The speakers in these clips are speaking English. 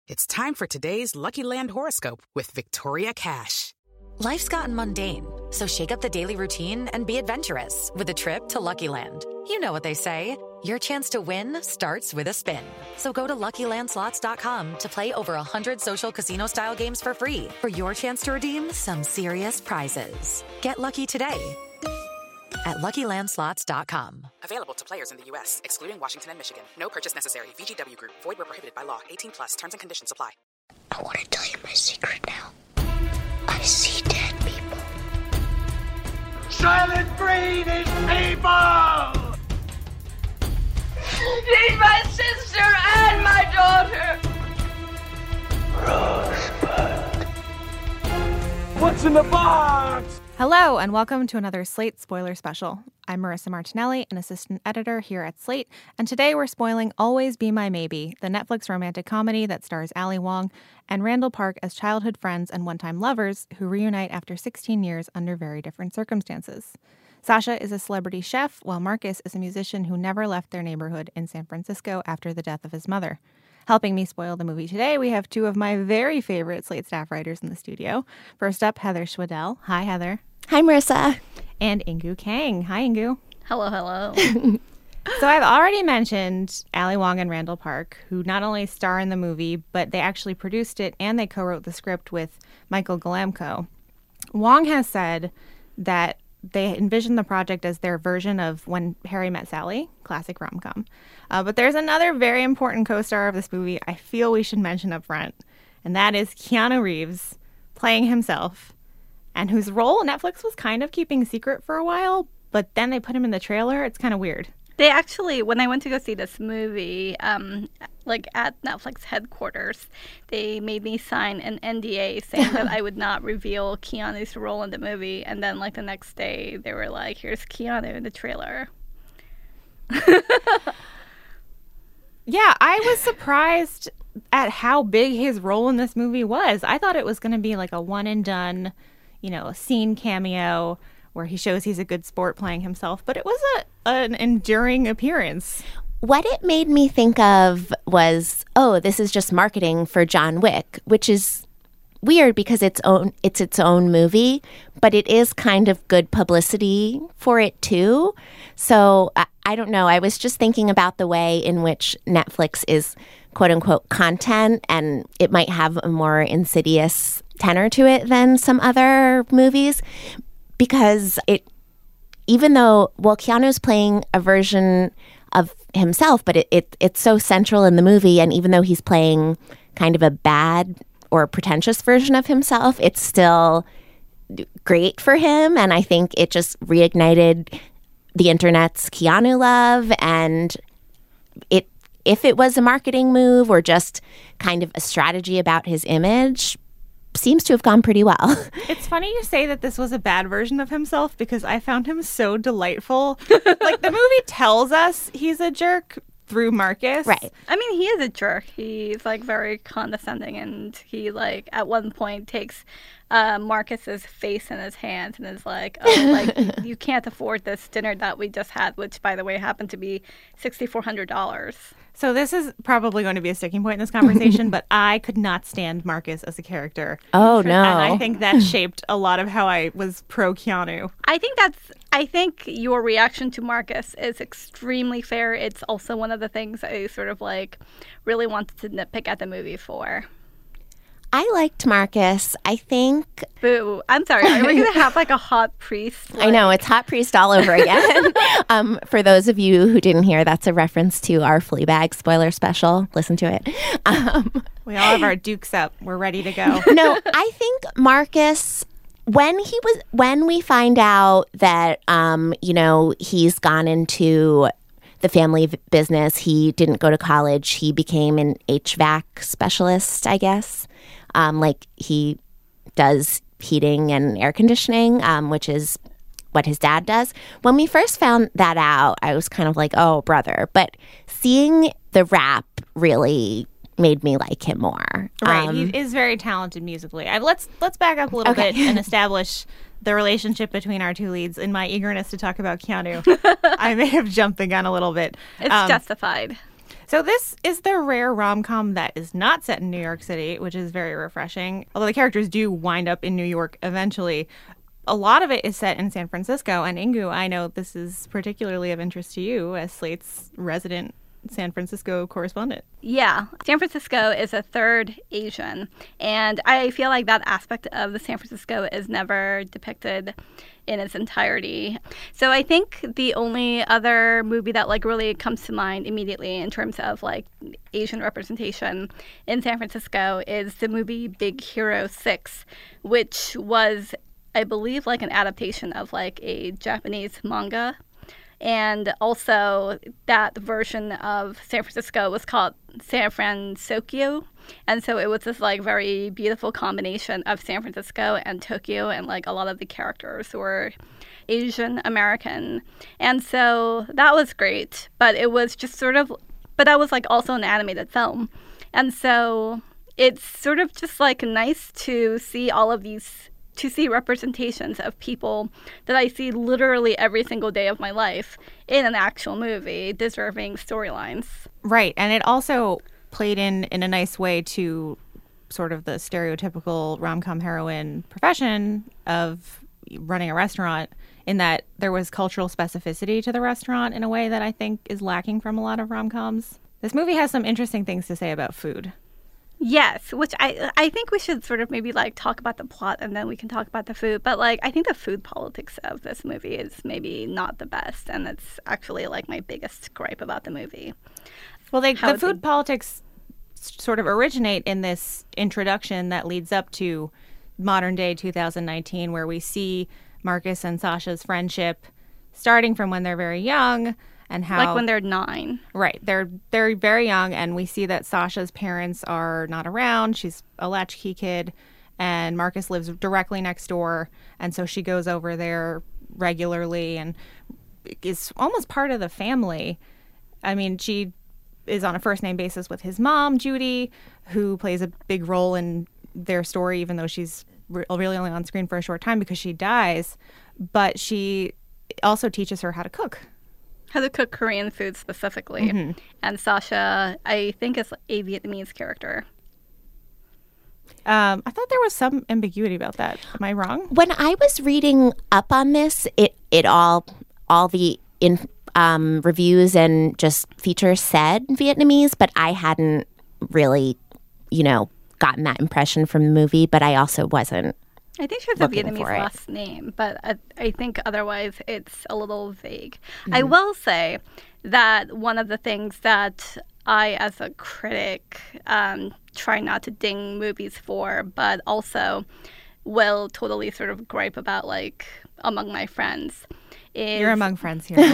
It's time for today's Lucky Land horoscope with Victoria Cash. Life's gotten mundane, so shake up the daily routine and be adventurous with a trip to Lucky Land. You know what they say, your chance to win starts with a spin. So go to LuckyLandSlots.com to play over 100 social casino-style games for free for your chance to redeem some serious prizes. Get lucky today at LuckyLandSlots.com. Available to players in the U.S., excluding Washington and Michigan. No purchase necessary. VGW Group. Void where prohibited by law. 18 plus. Terms and conditions apply. I want to tell you my secret now. I see dead people. Silent Green is people! She's my sister and my daughter! Rosebud. What's in the box? Hello, and welcome to another Slate Spoiler Special. I'm Marissa Martinelli, an assistant editor here at Slate, and today we're spoiling Always Be My Maybe, the Netflix romantic comedy that stars Ali Wong and Randall Park as childhood friends and one-time lovers who reunite after 16 years under very different circumstances. Sasha is a celebrity chef, while Marcus is a musician who never left their neighborhood in San Francisco after the death of his mother. Helping me spoil the movie today, we have two of my very favorite Slate staff writers in the studio. First up, Heather Schwedel. Hi, Heather. Hi, Marissa. And Ingu Kang. Hi, Ingu. Hello, hello. So I've already mentioned Ali Wong and Randall Park, who not only star in the movie, but they actually produced it and they co-wrote the script with Michael Galamko. Wong has said that they envisioned the project as their version of When Harry Met Sally, classic rom-com. But there's another very important co-star of this movie I feel we should mention up front, and that is Keanu Reeves playing himself, and whose role Netflix was kind of keeping secret for a while, but then they put him in the trailer. It's kind of weird. They actually, when I went to go see this movie, like at Netflix headquarters, they made me sign an NDA saying that I would not reveal Keanu's role in the movie. And then like the next day, they were like, here's Keanu in the trailer. Yeah, I was surprised at how big his role in this movie was. I thought it was going to be like a one and done, a scene cameo where he shows he's a good sport playing himself, but it was an enduring appearance. What it made me think of was, this is just marketing for John Wick, which is weird because it's its own movie, but it is kind of good publicity for it too. So I don't know. I was just thinking about the way in which Netflix is quote unquote content, and it might have a more insidious tenor to it than some other movies. Because even though Keanu's playing a version of himself, but it's so central in the movie, and even though he's playing kind of a bad or pretentious version of himself, it's still great for him, and I think it just reignited the internet's Keanu love, and if it was a marketing move or just kind of a strategy about his image, seems to have gone pretty well. It's funny you say that this was a bad version of himself because I found him so delightful. Like, the movie tells us he's a jerk through Marcus. Right. I mean, he is a jerk. He's like very condescending, and he like at one point takes Marcus's face in his hands and is like, you can't afford this dinner that we just had, which by the way happened to be $6,400. So this is probably going to be a sticking point in this conversation, but I could not stand Marcus as a character. Oh, no. And I think that shaped a lot of how I was pro Keanu. I think your reaction to Marcus is extremely fair. It's also one of the things I sort of like really wanted to nitpick at the movie for. I liked Marcus. I think... Boo. I'm sorry. Are we going to have like a hot priest? I know. It's hot priest all over again. For those of you who didn't hear, that's a reference to our Fleabag spoiler special. Listen to it. We all have our dukes up. We're ready to go. No, I think Marcus... When we find out that, he's gone into the family business, he didn't go to college, he became an HVAC specialist, I guess. He does heating and air conditioning, which is what his dad does. When we first found that out, I was kind of like, oh, brother. But seeing the rap really made me like him more. Right. He is very talented musically. Let's back up a little bit and establish the relationship between our two leads. In my eagerness to talk about Keanu, I may have jumped the gun a little bit. It's justified. So this is the rare rom-com that is not set in New York City, which is very refreshing. Although the characters do wind up in New York eventually. A lot of it is set in San Francisco. And Inkoo, I know this is particularly of interest to you as Slate's resident San Francisco correspondent. Yeah, San Francisco is a third Asian, and I feel like that aspect of the San Francisco is never depicted in its entirety. So I think the only other movie that like really comes to mind immediately in terms of like Asian representation in San Francisco is the movie Big Hero 6, which was, I believe, like an adaptation of like a Japanese manga. And also that version of San Francisco was called San Fransokyo. And so it was this like very beautiful combination of San Francisco and Tokyo, and like a lot of the characters were Asian American. And so that was great, but it was just sort of, but that was like also an animated film. And so it's sort of just like nice to see all of these, to see representations of people that I see literally every single day of my life in an actual movie, deserving storylines. Right. And it also played in a nice way to sort of the stereotypical rom-com heroine profession of running a restaurant, in that there was cultural specificity to the restaurant in a way that I think is lacking from a lot of rom-coms. This movie has some interesting things to say about food. Yes, which I think we should sort of maybe like talk about the plot and then we can talk about the food. But like I think the food politics of this movie is maybe not the best, and it's actually like my biggest gripe about the movie. Well, the food politics sort of originate in this introduction that leads up to modern day 2019, where we see Marcus and Sasha's friendship starting from when they're very young. And how, like when they're 9. Right. They're very young, and we see that Sasha's parents are not around. She's a latchkey kid, and Marcus lives directly next door. And so she goes over there regularly and is almost part of the family. I mean, she is on a first-name basis with his mom, Judy, who plays a big role in their story, even though she's really only on screen for a short time because she dies. But she also teaches her how to cook. How to cook Korean food specifically. Mm-hmm. And Sasha, I think, is a Vietnamese character. I thought there was some ambiguity about that. Am I wrong? When I was reading up on this, it all the reviews and just features said Vietnamese, but I hadn't really, gotten that impression from the movie. But I also wasn't. I think she has a Vietnamese last name, but I think otherwise it's a little vague. Mm-hmm. I will say that one of the things that I, as a critic, try not to ding movies for, but also will totally sort of gripe about, like, among my friends, is... You're among friends here.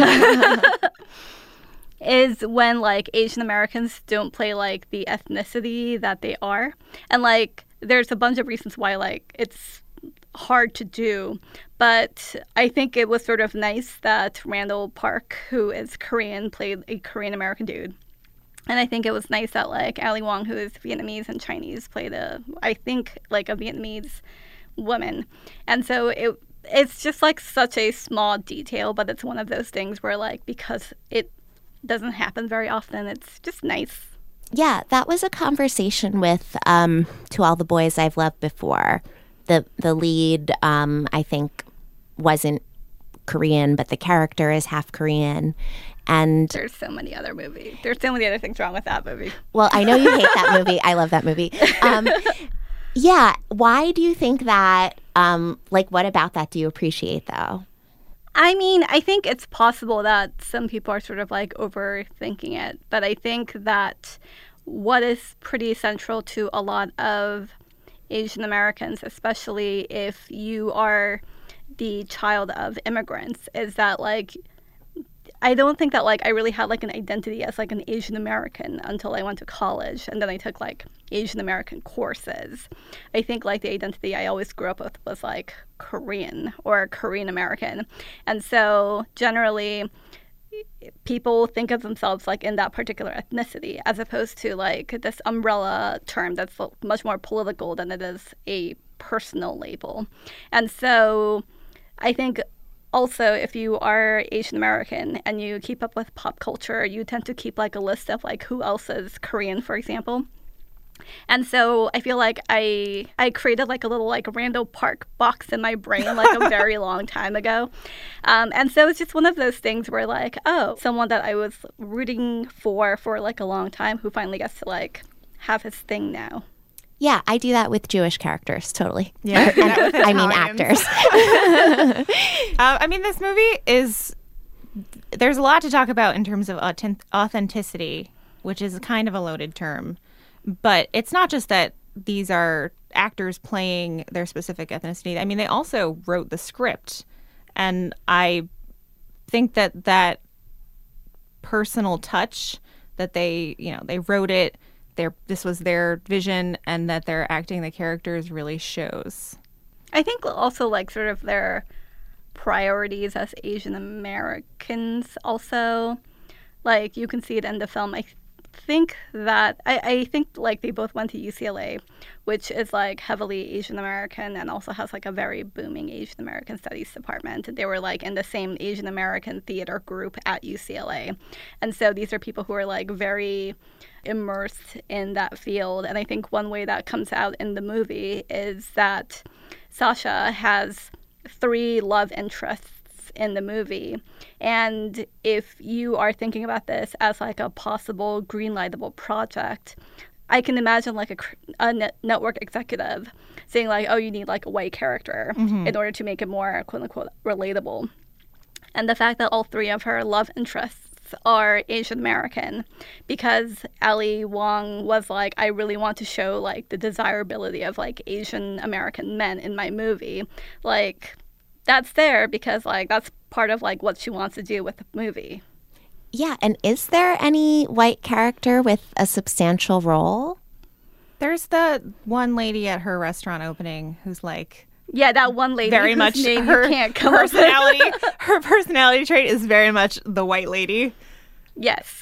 is when, like, Asian Americans don't play, like, the ethnicity that they are. And, like, there's a bunch of reasons why, like, it's hard to do, but I think it was sort of nice that Randall Park, who is Korean, played a Korean American dude. And I think it was nice that like Ali Wong, who is Vietnamese and Chinese, played a Vietnamese woman. And so it's just like such a small detail, but it's one of those things where like because it doesn't happen very often, it's just nice. Yeah, that was a conversation with To All the Boys I've Loved Before. The lead, I think, wasn't Korean, but the character is half Korean. And there's so many other movies. There's so many other things wrong with that movie. Well, I know you hate that movie. I love that movie. Yeah. Why do you think that? What about that do you appreciate, though? I mean, I think it's possible that some people are sort of like overthinking it. But I think that what is pretty central to a lot of Asian Americans, especially if you are the child of immigrants, is that like I don't think that like I really had like an identity as like an Asian American until I went to college, and then I took like Asian American courses. I think like the identity I always grew up with was like Korean or Korean American, and so generally people think of themselves like in that particular ethnicity as opposed to like this umbrella term that's much more political than it is a personal label. And so I think also, if you are Asian American and you keep up with pop culture, you tend to keep like a list of like who else is Korean, for example. And so I feel like I created like a little like Randall Park box in my brain like a very long time ago. And so it's just one of those things where like, oh, someone that I was rooting for like a long time who finally gets to like have his thing now. Yeah, I do that with Jewish characters, totally. Yeah, I mean actors. I mean, this movie is... There's a lot to talk about in terms of authenticity, which is kind of a loaded term. But it's not just that these are actors playing their specific ethnicity. I mean, they also wrote the script. And I think that that personal touch that they wrote it, this was their vision, and that they're acting the characters really shows. I think also like sort of their priorities as Asian Americans also, like you can see it in the film. I think like they both went to UCLA, which is like heavily Asian American and also has like a very booming Asian American studies department. They were like in the same Asian American theater group at UCLA. And so these are people who are like very immersed in that field. And I think one way that comes out in the movie is that Sasha has 3 love interests in the movie. And if you are thinking about this as like a possible greenlightable project, I can imagine like a network executive saying like, oh, you need like a white character in order to make it more quote unquote relatable. And the fact that all 3 of her love interests are Asian American, because Ali Wong was like, I really want to show like the desirability of like Asian American men in my movie. Like, that's there because like that's part of like what she wants to do with the movie. Yeah, and is there any white character with a substantial role? There's the one lady at her restaurant opening who's like, yeah, that one lady very whose much name her you can't come personality. Her personality trait is very much the white lady. Yes.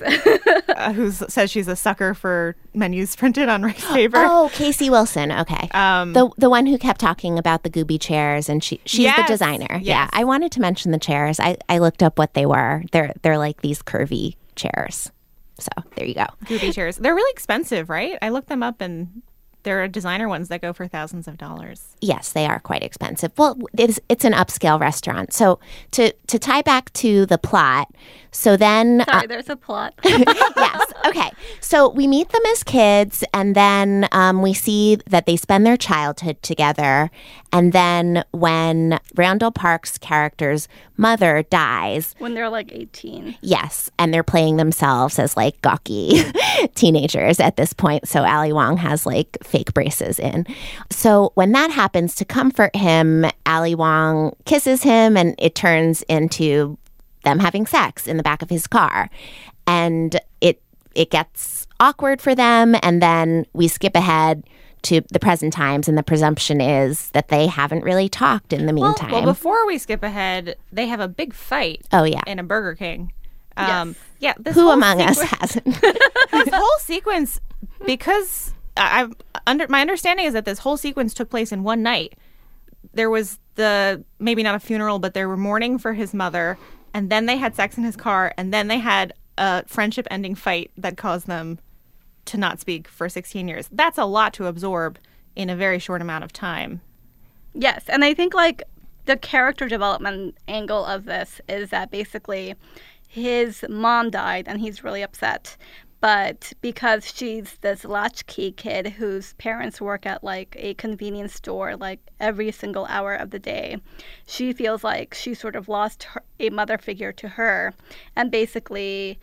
Who says she's a sucker for menus printed on rice paper. Oh, Casey Wilson. Okay. The one who kept talking about the Gooby chairs, and she's the designer. Yes. Yeah, I wanted to mention the chairs. I looked up what they were. They're like these curvy chairs. So there you go. Gooby chairs. They're really expensive, right? I looked them up, and there are designer ones that go for thousands of dollars. Yes, they are quite expensive. Well, it's an upscale restaurant. So to tie back to the plot, so then... Sorry, there's a plot. Yes, okay. So we meet them as kids, and then we see that they spend their childhood together. And then when Randall Park's character's mother dies... When they're like 18. Yes, and they're playing themselves as like gawky teenagers at this point. So Ali Wong has like fake braces in. So when that happens, to comfort him, Ali Wong kisses him, and it turns into them having sex in the back of his car. And it gets awkward for them, and then we skip ahead to the present times, and the presumption is that they haven't really talked in the meantime. Well, before we skip ahead, they have a big fight. Oh, yeah. In a Burger King. Yes. Yeah. Who among us hasn't? This whole sequence, because my understanding is that this whole sequence took place in one night. There was maybe not a funeral, but they were mourning for his mother, and then they had sex in his car, and then they had a friendship-ending fight that caused them to not speak for 16 years. That's a lot to absorb in a very short amount of time. Yes, and I think like the character development angle of this is that basically his mom died and he's really upset. But because she's this latchkey kid whose parents work at like a convenience store like every single hour of the day, she feels like she sort of lost a mother figure to her. And basically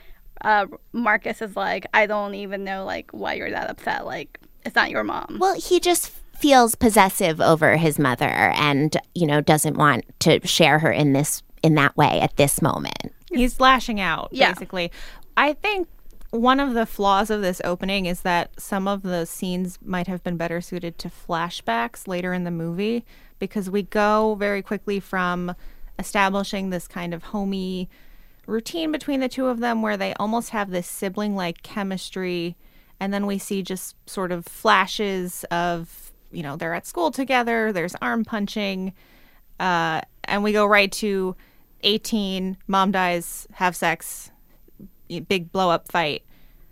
Marcus is like, I don't even know like why you're that upset. Like, it's not your mom. Well, he just feels possessive over his mother and, doesn't want to share her in that way at this moment. He's lashing out, basically. I think one of the flaws of this opening is that some of the scenes might have been better suited to flashbacks later in the movie, because we go very quickly from establishing this kind of homey routine between the two of them where they almost have this sibling-like chemistry, and then we see just sort of flashes of, they're at school together, there's arm punching, and we go right to 18, mom dies, have sex, big blow up fight.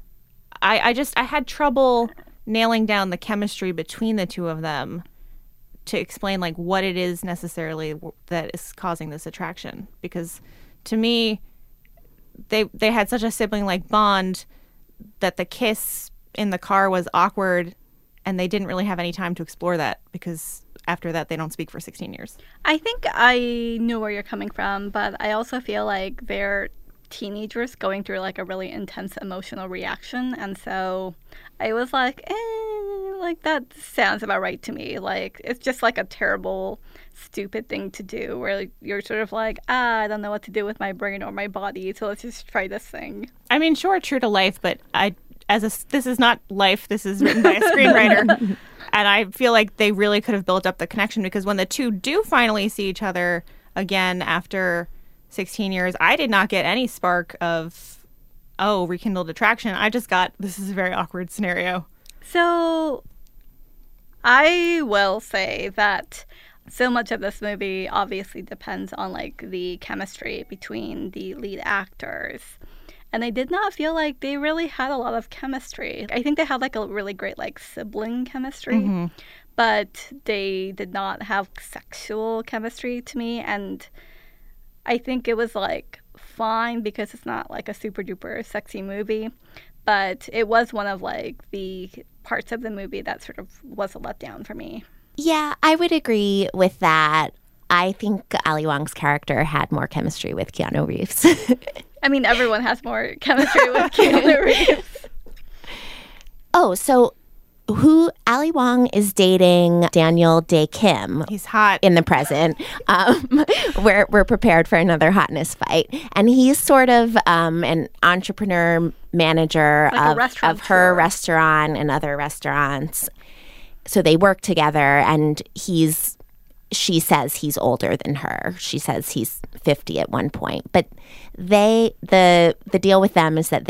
I had trouble nailing down the chemistry between the two of them to explain like what it is necessarily that is causing this attraction, because to me they had such a sibling like bond that the kiss in the car was awkward, and they didn't really have any time to explore that because after that they don't speak for 16 years. I think I knew where you're coming from, but I also feel like they're teenagers going through like a really intense emotional reaction, and so I was like, like that sounds about right to me. Like it's just like a terrible, stupid thing to do where like, you're sort of like, I don't know what to do with my brain or my body, so let's just try this thing. I mean, sure, true to life, but this is not life. This is written by a screenwriter, and I feel like they really could have built up the connection, because when the two do finally see each other again after 16 years, I did not get any spark of, rekindled attraction. I just got, this is a very awkward scenario. So I will say that so much of this movie obviously depends on like the chemistry between the lead actors. And I did not feel like they really had a lot of chemistry. I think they had like a really great like sibling chemistry, but they did not have sexual chemistry to me. And I think it was like fine because it's not like a super duper sexy movie, but it was one of like the parts of the movie that sort of was a letdown for me. Yeah, I would agree with that. I think Ali Wong's character had more chemistry with Keanu Reeves. I mean, everyone has more chemistry with Keanu Reeves. Oh, so Ali Wong is dating Daniel Dae Kim. He's hot in the present. We're prepared for another hotness fight, and he's sort of an entrepreneur manager like of her restaurant and other restaurants. So they work together, and she says he's older than her. She says he's 50 at one point. But the deal with them is that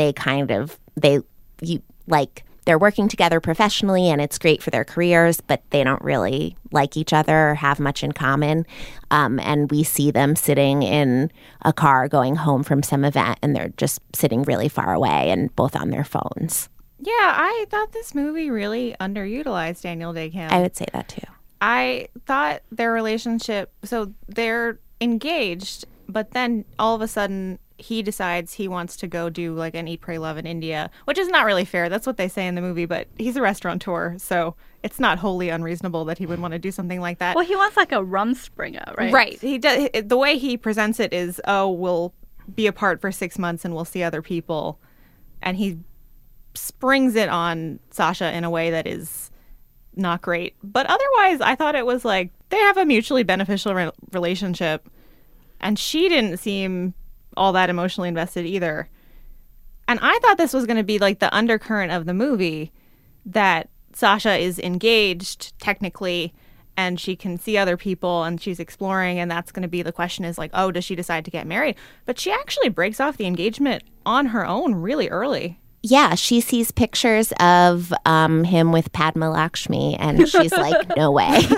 they're working together professionally, and it's great for their careers, but they don't really like each other or have much in common. And we see them sitting in a car going home from some event, and they're just sitting really far away and both on their phones. Yeah, I thought this movie really underutilized Daniel Dae Kim. I would say that too. I thought their relationship, so they're engaged, but then all of a sudden he decides he wants to go do like an Eat, Pray, Love in India, which is not really fair. That's what they say in the movie, but he's a restaurateur, so it's not wholly unreasonable that he would want to do something like that. Well, he wants like a Rumspringa, right? Right. He does. The way he presents it is, we'll be apart for 6 months and we'll see other people, and he springs it on Sasha in a way that is not great. But otherwise, I thought it was like they have a mutually beneficial relationship, and she didn't seem all that emotionally invested either. And I thought this was going to be like the undercurrent of the movie, that Sasha is engaged technically and she can see other people and she's exploring, and that's going to be the question is like, does she decide to get married? But she actually breaks off the engagement on her own really early. Yeah, she sees pictures of him with Padma Lakshmi, and she's like, no way. But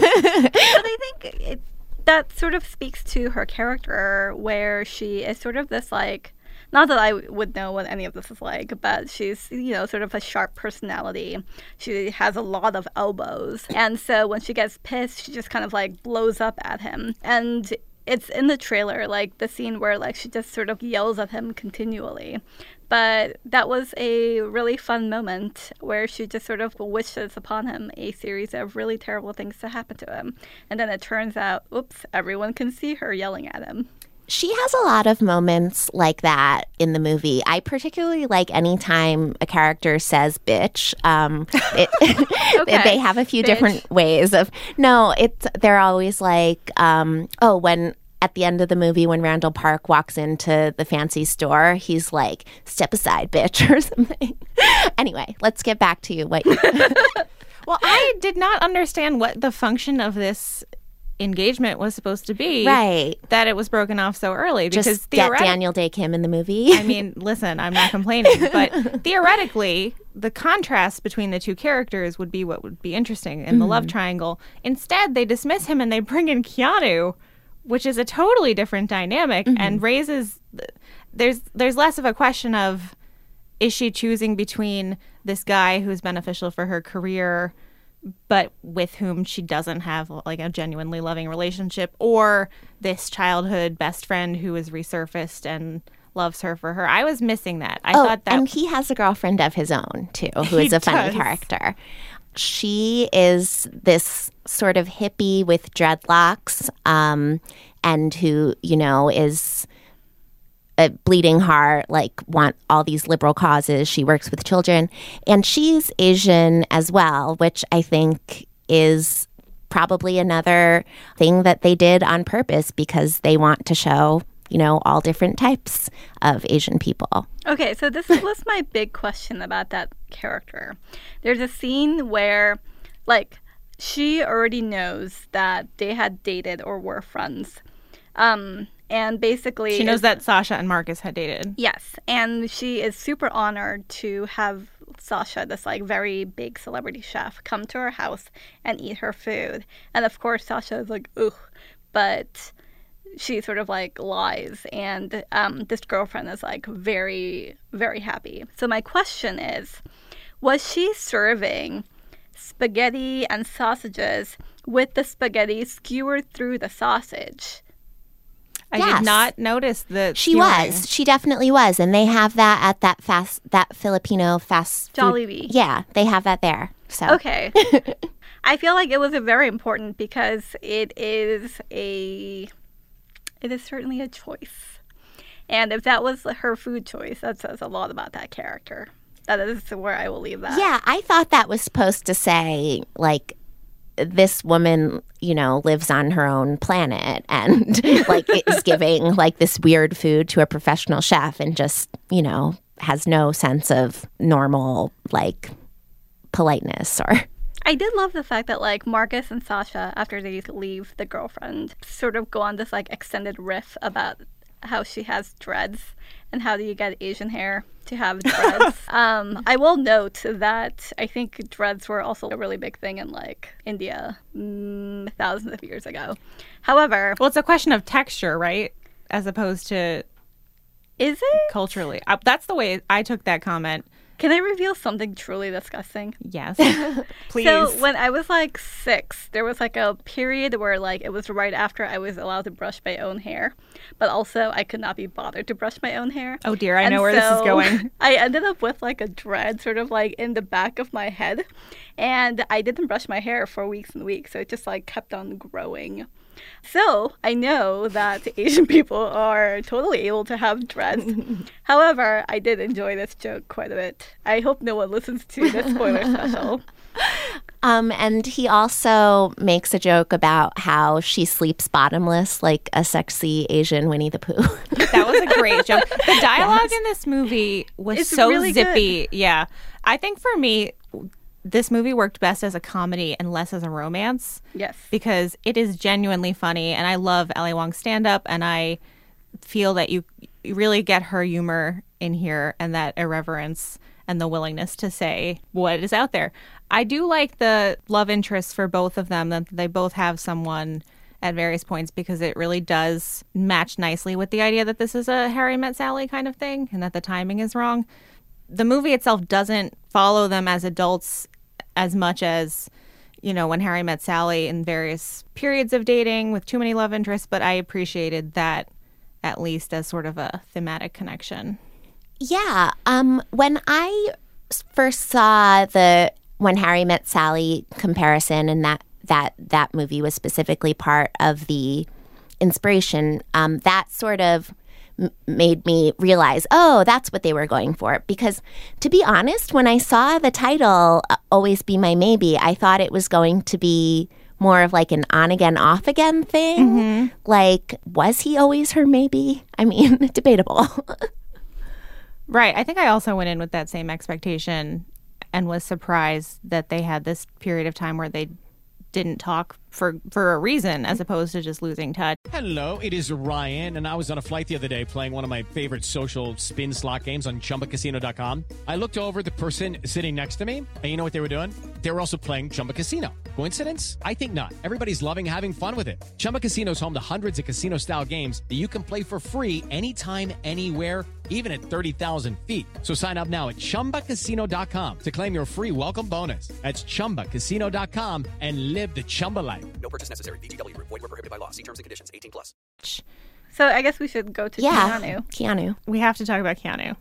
I think that sort of speaks to her character, where she is sort of this like, not that I would know what any of this is like, but she's, sort of a sharp personality. She has a lot of elbows. And so when she gets pissed, she just kind of like blows up at him. And it's in the trailer, like the scene where like she just sort of yells at him continually. But that was a really fun moment where she just sort of wishes upon him a series of really terrible things to happen to him. And then it turns out, oops, everyone can see her yelling at him. She has a lot of moments like that in the movie. I particularly like any time a character says bitch. Okay. They have a few different ways of, they're always like, when at the end of the movie, when Randall Park walks into the fancy store, he's like, step aside, bitch, or something. Anyway, let's get back to you. Well, I did not understand what the function of this engagement was supposed to be. Right. That it was broken off so early. Just because get Daniel Dae Kim in the movie. I mean, listen, I'm not complaining, but theoretically, the contrast between the two characters would be what would be interesting in the love triangle. Instead, they dismiss him and they bring in Keanu, which is a totally different dynamic and raises there's less of a question of, is she choosing between this guy who's beneficial for her career but with whom she doesn't have like a genuinely loving relationship, or this childhood best friend who is resurfaced and loves her for her. I was missing that. I thought that, and he has a girlfriend of his own too, who is a funny character. She is this sort of hippie with dreadlocks, and who, you know, is a bleeding heart, like want all these liberal causes. She works with children, and she's Asian as well, which I think is probably another thing that they did on purpose because they want to show, you know, all different types of Asian people. Okay, so this was my big question about that character. There's a scene where, like, she already knows that they had dated or were friends. And basically... She knows that Sasha and Marcus had dated. Yes, and she is super honored to have Sasha, this, like, very big celebrity chef, come to her house and eat her food. And, of course, Sasha is like, ugh, but... she sort of like lies, and this girlfriend is like very, very happy. So my question is, was she serving spaghetti and sausages with the spaghetti skewered through the sausage? I did not notice the She was. She definitely was. And they have that at that Filipino fast food. Jollibee. Yeah, they have that there. So okay. I feel like it was very important because it is certainly a choice. And if that was her food choice, that says a lot about that character. That is where I will leave that. Yeah, I thought that was supposed to say, like, this woman, you know, lives on her own planet and, like, is giving, like, this weird food to a professional chef and just, you know, has no sense of normal, like, politeness or... I did love the fact that, like, Marcus and Sasha, after they leave the girlfriend, sort of go on this, like, extended riff about how she has dreads and how do you get Asian hair to have dreads. I will note that I think dreads were also a really big thing in, like, India thousands of years ago. However... Well, it's a question of texture, right? As opposed to... Is it? Culturally. That's the way I took that comment. Can I reveal something truly disgusting? Yes. Please. So when I was like 6, there was like a period where like it was right after I was allowed to brush my own hair, but also I could not be bothered to brush my own hair. Oh dear, I know where this is going. I ended up with like a dread sort of like in the back of my head, and I didn't brush my hair for weeks and weeks, so it just like kept on growing. So I know that Asian people are totally able to have dreads. However, I did enjoy this joke quite a bit. I hope no one listens to the spoiler special. And he also makes a joke about how she sleeps bottomless like a sexy Asian Winnie the Pooh. That was a great joke. The dialogue in this movie was so really zippy. Good. Yeah. I think for me, this movie worked best as a comedy and less as a romance. Yes. Because it is genuinely funny, and I love Ali Wong's stand-up, and I feel that you really get her humor in here and that irreverence and the willingness to say what is out there. I do like the love interests for both of them, that they both have someone at various points, because it really does match nicely with the idea that this is a Harry Met Sally kind of thing and that the timing is wrong. The movie itself doesn't follow them as adults as much as, you know, When Harry Met Sally in various periods of dating with too many love interests, but I appreciated that at least as sort of a thematic connection. Yeah. When I first saw the When Harry Met Sally comparison, and that movie was specifically part of the inspiration, that sort of made me realize, oh, that's what they were going for. Because to be honest, when I saw the title, Always Be My Maybe, I thought it was going to be more of like an on again, off again thing. Mm-hmm. Like, was he always her maybe? I mean, debatable. Right. I think I also went in with that same expectation and was surprised that they had this period of time where they didn't talk for a reason as opposed to just losing touch. Hello, it is Ryan, and I was on a flight the other day playing one of my favorite social spin slot games on ChumbaCasino.com. I looked over at the person sitting next to me, and you know what they were doing? They were also playing Chumba Casino. Coincidence? I think not. Everybody's loving having fun with it. Chumba Casino is home to hundreds of casino-style games that you can play for free anytime, anywhere, even at 30,000 feet. So sign up now at ChumbaCasino.com to claim your free welcome bonus. That's ChumbaCasino.com and live the Chumba life. No purchase necessary. VGW Group. Void where prohibited by law. See terms and conditions. 18+. So I guess we should go to Keanu. We have to talk about Keanu.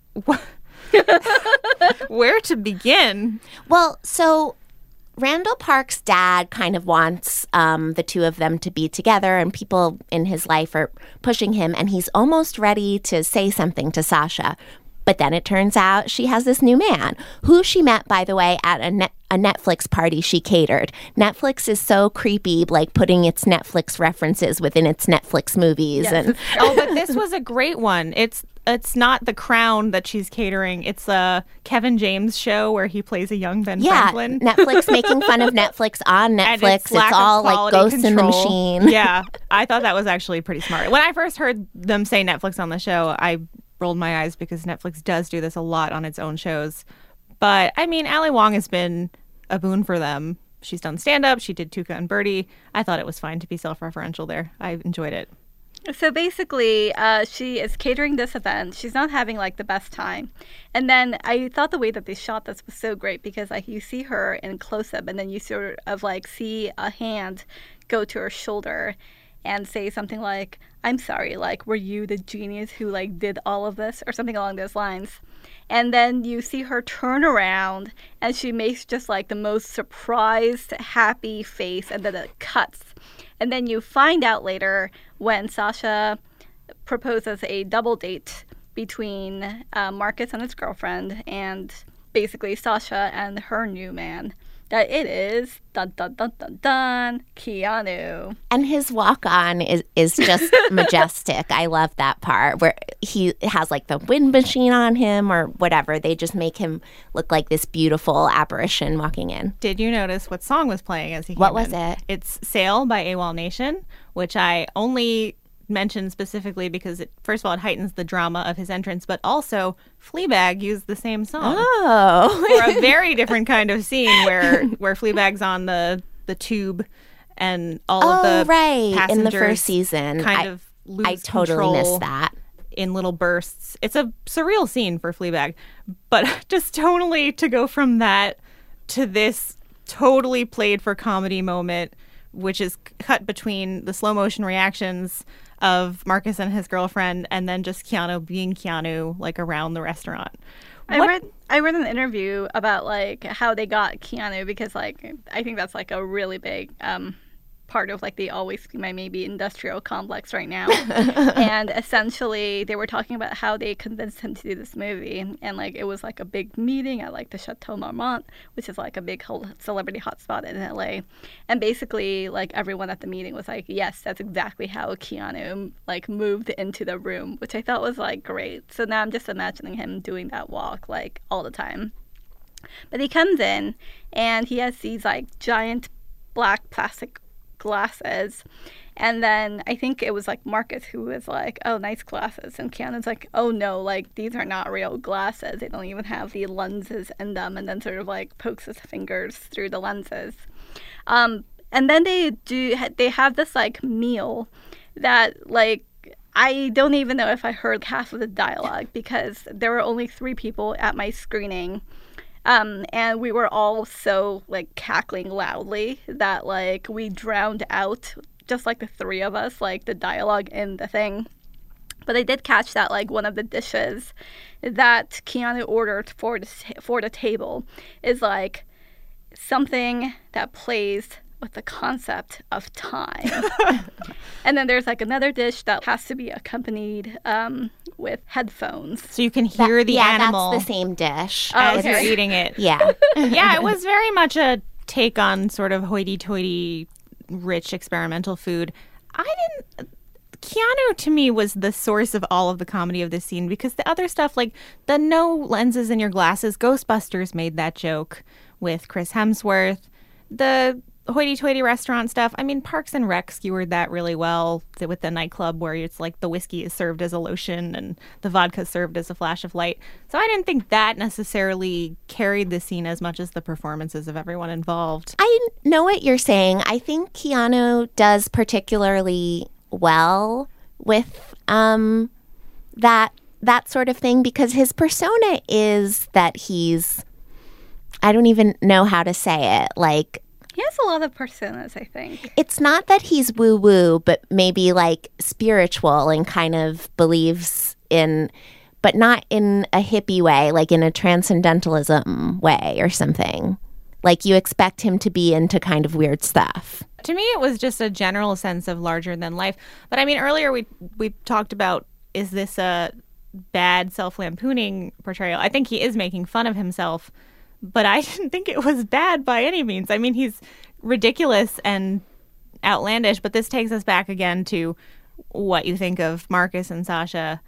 Where to begin? Well, so Randall Park's dad kind of wants the two of them to be together, and people in his life are pushing him, and he's almost ready to say something to Sasha. But then it turns out she has this new man, who she met, by the way, at a Netflix party she catered. Netflix is so creepy, like putting its Netflix references within its Netflix movies. Yes. And But this was a great one. It's not The Crown that she's catering. It's a Kevin James show where he plays a young Ben Franklin. Netflix making fun of Netflix on And Netflix. its lack It's of all like quality Ghosts in the control. Machine. Yeah, I thought that was actually pretty smart. When I first heard them say Netflix on the show, I rolled my eyes because Netflix does do this a lot on its own shows. But, I mean, Ali Wong has been a boon for them. She's done stand-up. She did Tuca and Birdie. I thought it was fine to be self-referential there. I enjoyed it. So basically, she is catering this event. She's not having like the best time. And then I thought the way that they shot this was so great because like you see her in close up and then you sort of like see a hand go to her shoulder and say something like, "I'm sorry, like, were you the genius who like did all of this?" or something along those lines. And then you see her turn around and she makes just like the most surprised, happy face, and then it cuts. And then you find out later when Sasha proposes a double date between Marcus and his girlfriend and basically Sasha and her new man, that it is, dun dun dun dun dun, Keanu. And his walk-on is just majestic. I love that part where he has like the wind machine on him or whatever. They just make him look like this beautiful apparition walking in. Did you notice what song was playing as he came What was in? it? It's Sail by AWOL Nation, which I only mentioned specifically because, first of all, it heightens the drama of his entrance, but also Fleabag used the same song Oh. for a very different kind of scene where Fleabag's on the tube and all of the right. passengers In the first season. kind of lose I totally control missed that. in little bursts. It's a surreal scene for Fleabag, but just tonally to go from that to this totally played for comedy moment, which is cut between the slow motion reactions of Marcus and his girlfriend and then just Keanu being Keanu like around the restaurant. I read an interview about like how they got Keanu because like I think that's like a really big part of like the Always Be My Maybe industrial complex right now. And essentially they were talking about how they convinced him to do this movie, and like it was like a big meeting at like the Chateau Marmont, which is like a big celebrity hotspot in LA. And basically like everyone at the meeting was like, yes, that's exactly how Keanu like moved into the room, which I thought was like great. So now I'm just imagining him doing that walk like all the time. But he comes in and he has these like giant black plastic glasses, and then I think it was like Marcus who was like, "Oh, nice glasses," and Keanu's like, "Oh no, like these are not real glasses. They don't even have the lenses in them," and then sort of like pokes his fingers through the lenses. And then they have this like meal that like I don't even know if I heard half of the dialogue because there were only 3 people at my screening. And we were all so like cackling loudly that like we drowned out, just like the 3 of us, like the dialogue in the thing. But I did catch that like one of the dishes that Keanu ordered for the table is like something that plays with the concept of time. And then there's like another dish that has to be accompanied with headphones. So you can hear the animal That's the same dish. as you're eating it. Yeah. Yeah, it was very much a take on sort of hoity-toity, rich experimental food. Keanu, to me, was the source of all of the comedy of this scene because the other stuff, like the no lenses in your glasses, Ghostbusters made that joke with Chris Hemsworth. The hoity-toity restaurant stuff. I mean, Parks and Rec skewered that really well with the nightclub where it's like the whiskey is served as a lotion and the vodka is served as a flash of light. So I didn't think that necessarily carried the scene as much as the performances of everyone involved. I know what you're saying. I think Keanu does particularly well with that sort of thing because his persona is that he's, I don't even know how to say it, like, he has a lot of personas, I think. it's not that he's woo-woo, but maybe like spiritual and kind of believes in, but not in a hippie way, like in a transcendentalism way or something. Like you expect him to be into kind of weird stuff. To me, it was just a general sense of larger than life. But I mean, earlier we talked about, is this a bad self-lampooning portrayal? I think he is making fun of himself, but I didn't think it was bad by any means. I mean, he's ridiculous and outlandish, but this takes us back again to what you think of Marcus and Sasha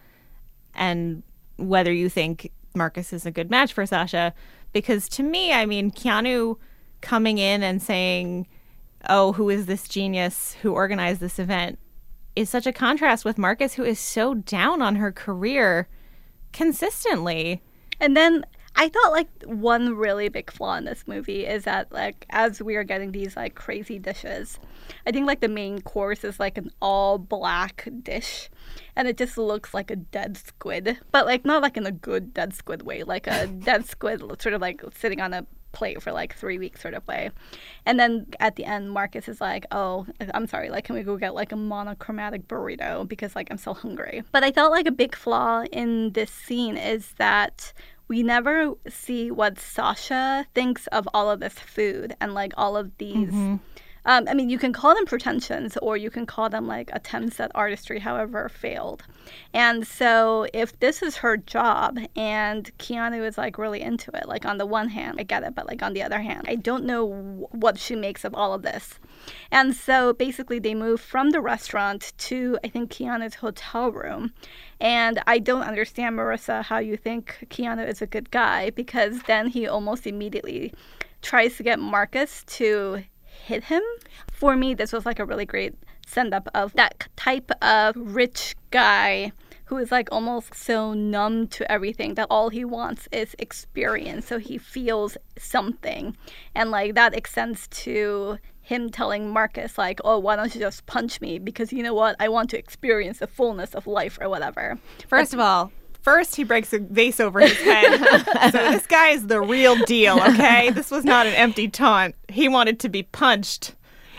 and whether you think Marcus is a good match for Sasha. Because to me, I mean, Keanu coming in and saying, oh, who is this genius who organized this event, is such a contrast with Marcus, who is so down on her career consistently. And then I thought, like, one really big flaw in this movie is that, like, as we are getting these, like, crazy dishes, I think, like, the main course is, like, an all-black dish. And it just looks like a dead squid. But, like, not, like, in a good dead squid way. Like, a dead squid sort of, like, sitting on a plate for, like, 3 weeks sort of way. And then at the end, Marcus is like, oh, I'm sorry, like, can we go get, like, a monochromatic burrito? Because, like, I'm so hungry. But I felt like a big flaw in this scene is that we never see what Sasha thinks of all of this food and, like, all of these. I mean, you can call them pretensions or you can call them, like, attempts at artistry, however, failed. And so if this is her job and Keanu is, like, really into it, like, on the one hand, I get it, but, like, on the other hand, I don't know what she makes of all of this. And so basically they move from the restaurant to, I think, Keanu's hotel room. And I don't understand, Marissa, how you think Keanu is a good guy, because then he almost immediately tries to get Marcus to hit him. For me, this was like a really great send-up of that type of rich guy who is like almost so numb to everything that all he wants is experience. So he feels something. And like that extends to him telling Marcus, like, oh, why don't you just punch me? Because you know what? I want to experience the fullness of life or whatever. First of all, he breaks a vase over his head. So this guy is the real deal, okay? This was not an empty taunt. He wanted to be punched.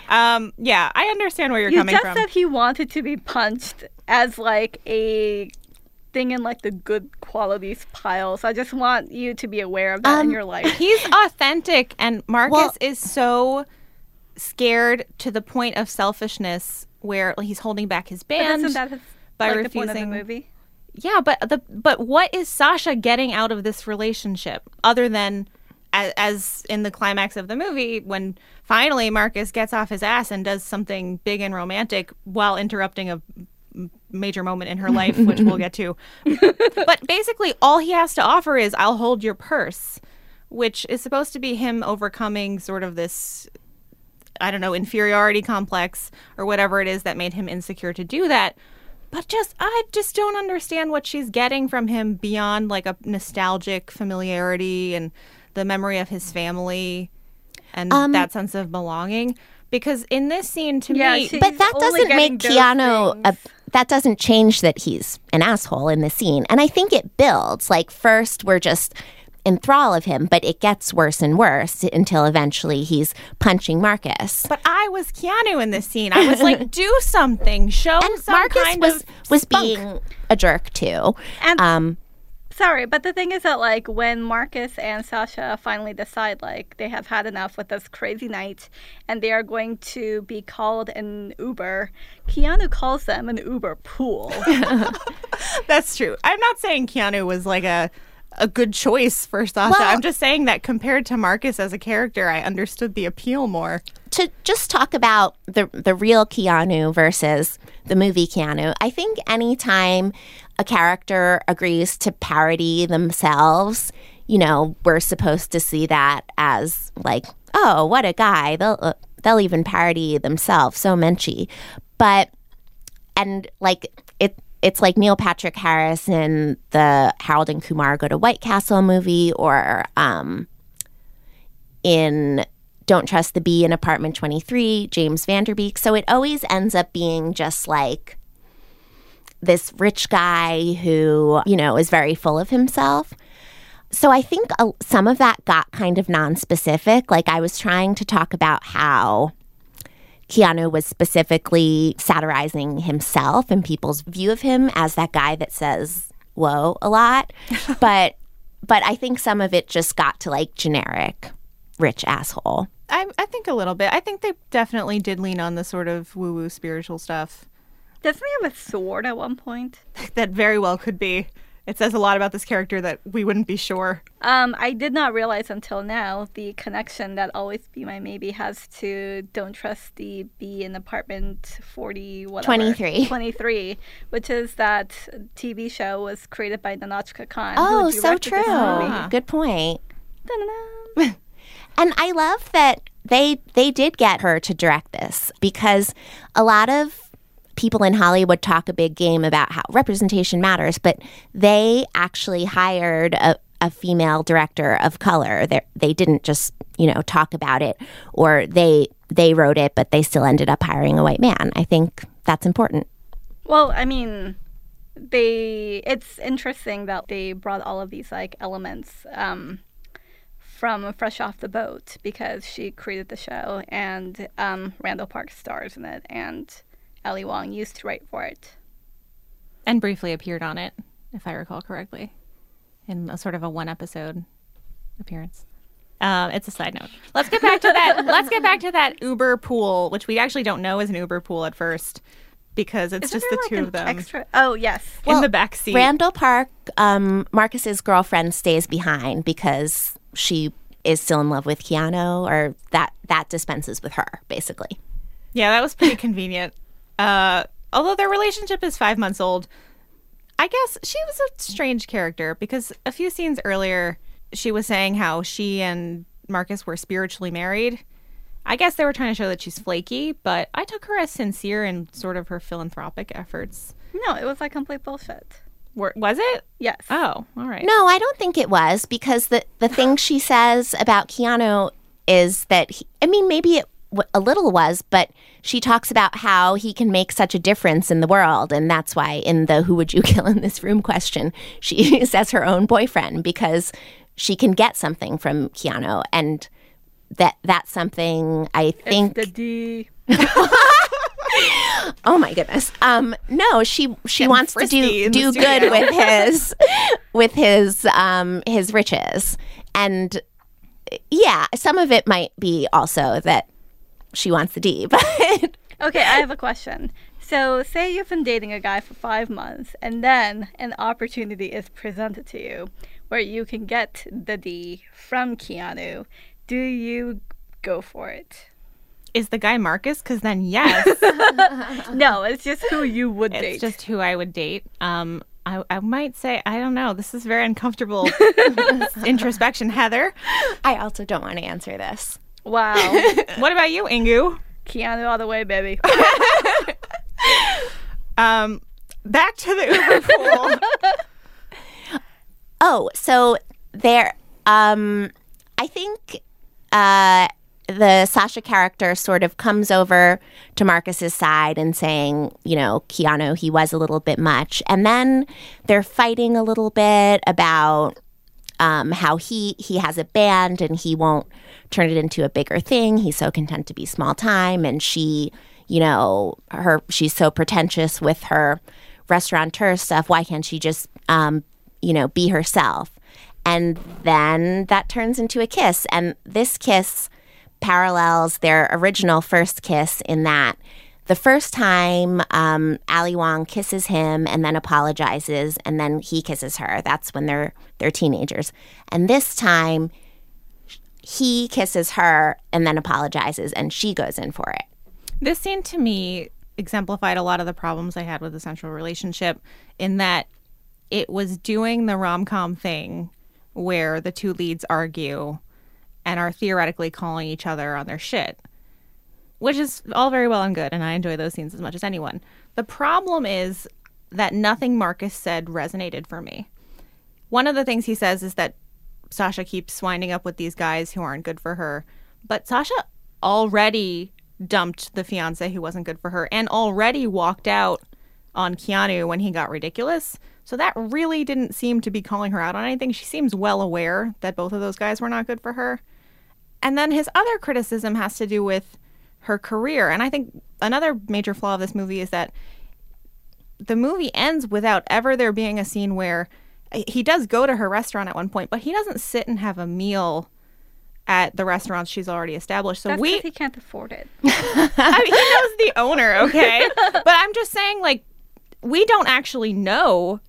Yeah, I understand where you're coming from. You just said he wanted to be punched as like a thing in like the good qualities pile. So I just want you to be aware of that in your life. He's authentic, and Marcus is so scared to the point of selfishness where he's holding back his band by refusing. The point of the movie? Yeah, but what is Sasha getting out of this relationship other than, as in the climax of the movie, when finally Marcus gets off his ass and does something big and romantic while interrupting a major moment in her life, which we'll get to. But basically all he has to offer is, I'll hold your purse, which is supposed to be him overcoming sort of this, I don't know, inferiority complex or whatever it is that made him insecure to do that. But I just don't understand what she's getting from him beyond like a nostalgic familiarity and the memory of his family and that sense of belonging. Because in this scene, to me... But that doesn't make Keanu... that doesn't change that he's an asshole in the scene. And I think it builds. Like, first, we're just in thrall of him, but it gets worse and worse until eventually he's punching Marcus. But I was Keanu in this scene. I was like, do something. Show and some Marcus kind was, of was spunk. being a jerk, too. And sorry, but the thing is that, like, when Marcus and Sasha finally decide, like, they have had enough with this crazy night and they are going to be called an Uber, Keanu calls them an Uber pool. That's true. I'm not saying Keanu was, like, a good choice for Sasha. Well, I'm just saying that compared to Marcus as a character, I understood the appeal more. To just talk about the real Keanu versus the movie Keanu, I think anytime a character agrees to parody themselves, you know, we're supposed to see that as like, oh, what a guy. they'll even parody themselves, so Menchie. But, and like, it's like Neil Patrick Harris in the Harold and Kumar Go to White Castle movie, or in Don't Trust the Bee in Apartment 23, James Van Der Beek. So it always ends up being just like this rich guy who, you know, is very full of himself. So I think some of that got kind of non-specific. Like, I was trying to talk about how Keanu was specifically satirizing himself and people's view of him as that guy that says whoa a lot. But I think some of it just got to like generic rich asshole. I think a little bit. I think they definitely did lean on the sort of woo-woo spiritual stuff. Doesn't he have a sword at one point? That very well could be. It says a lot about this character that we wouldn't be sure. I did not realize until now the connection that Always Be My Maybe has to Don't Trust the Bee in Apartment 40, whatever. 23, which is that TV show was created by Nahnatchka Khan. Oh, so true. Good point. Da-da-da. And I love that they did get her to direct this, because a lot of people in Hollywood talk a big game about how representation matters, but they actually hired a female director of color. They didn't just, you know, talk about it, or they wrote it, but they still ended up hiring a white man. I think that's important. Well, I mean, it's interesting that they brought all of these like elements from Fresh Off the Boat, because she created the show, and Randall Park stars in it, and Ali Wong used to write for it. And briefly appeared on it, if I recall correctly, in a sort of a one-episode appearance. It's a side note. Let's get back to that. Let's get back to that Uber pool, which we actually don't know is an Uber pool at first, because it's Isn't just there the like two an of them extra? Oh, yes. in the back seat. Randall Park, Marcus's girlfriend, stays behind because she is still in love with Keanu, or that dispenses with her, basically. Yeah, that was pretty convenient. Although their relationship is 5 months old, I guess she was a strange character, because a few scenes earlier, she was saying how she and Marcus were spiritually married. I guess they were trying to show that she's flaky, but I took her as sincere in sort of her philanthropic efforts. No, it was like complete bullshit. Was it? Yes. Oh, all right. No, I don't think it was, because the thing she says about Keanu is that, maybe it a little was, but she talks about how he can make such a difference in the world, and that's why in the "who would you kill in this room" question, she says her own boyfriend, because she can get something from Keanu, and that's something I think. It's the D. Oh my goodness. No, she wants to do good with his riches, and yeah, some of it might be also that she wants the D, but Okay, I have a question. So, say you've been dating a guy for 5 months, and then an opportunity is presented to you where you can get the D from Keanu. Do you go for it? Is the guy Marcus? Because then yes. No, it's just who you would date. It's just who I would date. I might say, I don't know. This is very uncomfortable introspection, Heather. I also don't want to answer this. Wow. What about you, Ingu? Keanu all the way, baby. Back to the Uber pool. Oh, so there, I think the Sasha character sort of comes over to Marcus's side and saying, you know, Keanu, he was a little bit much. And then they're fighting a little bit about how he has a band and he won't turn it into a bigger thing. He's so content to be small time. And she, you know, she's so pretentious with her restaurateur stuff. Why can't she just, you know, be herself? And then that turns into a kiss. And this kiss parallels their original first kiss in that the first time Ali Wong kisses him and then apologizes, and then he kisses her. That's when they're teenagers. And this time, he kisses her and then apologizes, and she goes in for it. This scene, to me, exemplified a lot of the problems I had with the central relationship, in that it was doing the rom-com thing where the two leads argue and are theoretically calling each other on their shit. which is all very well and good, and I enjoy those scenes as much as anyone. The problem is that nothing Marcus said resonated for me. One of the things he says is that Sasha keeps winding up with these guys who aren't good for her, but Sasha already dumped the fiancé who wasn't good for her and already walked out on Keanu when he got ridiculous. So that really didn't seem to be calling her out on anything. She seems well aware that both of those guys were not good for her. And then his other criticism has to do with her career. And I think another major flaw of this movie is that the movie ends without ever there being a scene where he does go to her restaurant at one point, but he doesn't sit and have a meal at the restaurants she's already established. So That's because he can't afford it. I mean, he knows the owner, okay? But I'm just saying, like, we don't actually know